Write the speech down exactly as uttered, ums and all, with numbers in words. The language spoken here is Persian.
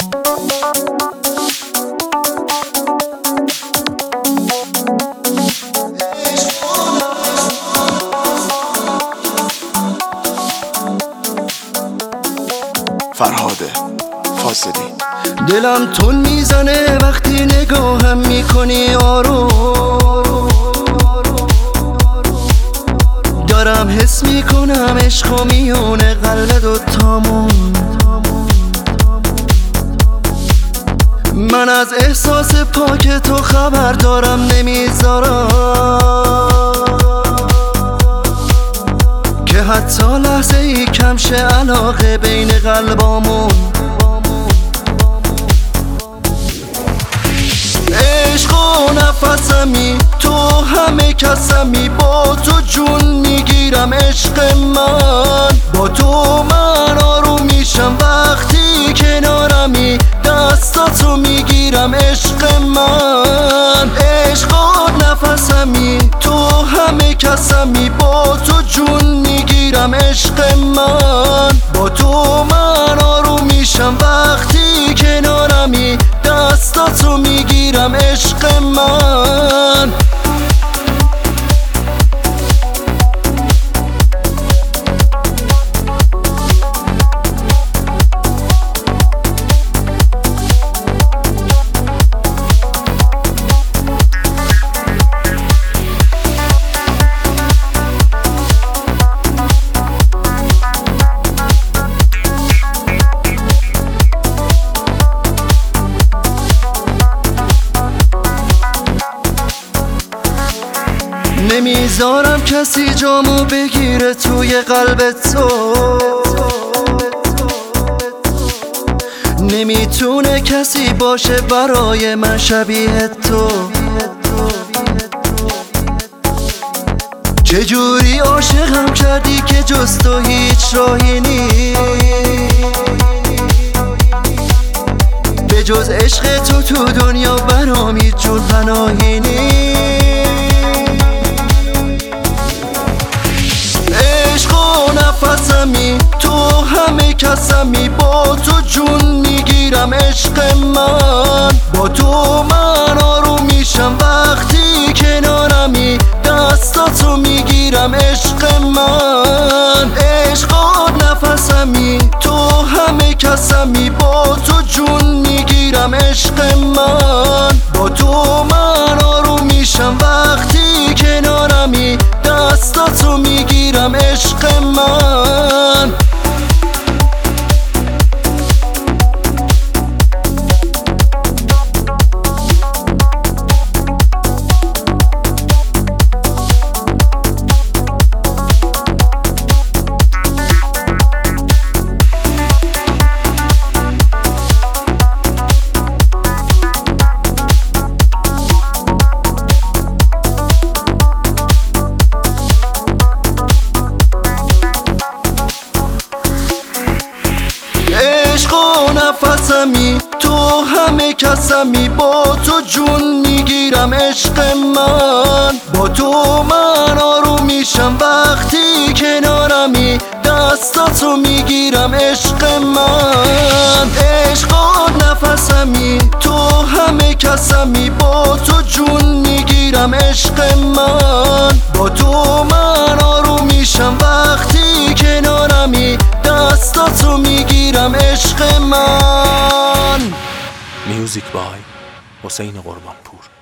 فرهاد فاصلی. دلم تون میزنه وقتی نگاهم میکنی آروم، دارم حس میکنم عشق و میونه قلب دوتامون. من از احساس پاک تو خبر دارم نمیذارم که حتی لحظه ای کم شه علاقه بین قلبامون. عشق و نفسمی تو همه کسمی، با تو جون میگیرم عشق من. با تو من آروم میشم وقتی کنارمی، دستاتو میگیرم عشق من. عشق و نفسمی تو همه کسمی، با تو جون میگیرم عشق من. با تو من آروم میشم وقتی کنارمی، دستاتو میگیرم عشق من. نمیذارم کسی جامو بگیره توی قلب تو، نمیتونه کسی باشه برای من شبیه تو. چجوری عاشقم کردی که جز تو هیچ راهی نیست، به جز عشق تو تو دنیا برام هیچ جور پناهی نیست. نفسمی تو همه کسمی، با تو جون میگیرم عشق من. با تو من آروم میشم وقتی کنارمی، دستاتو میگیرم عشق من. عشق و نفسمی تو همه کسمی، با تو جون میگیرم عشق من. با تو من آروم میشم وقتی کنارمی، دستاتو میگیرم عشق من. عشق و نفسمی تو همه کسمی، با تو جون میگیرم عشق من. با تو من آروم میشم وقتی کنارمی، دستاتو میگیرم عشق من. عشق و نفسمی تو همه کسمی، با تو جون میگیرم عشق من. با تو من آروم میشم وقتی کنارمی، دستاتو میگیرم عشق من. میوزیک بای حسین قربانپور.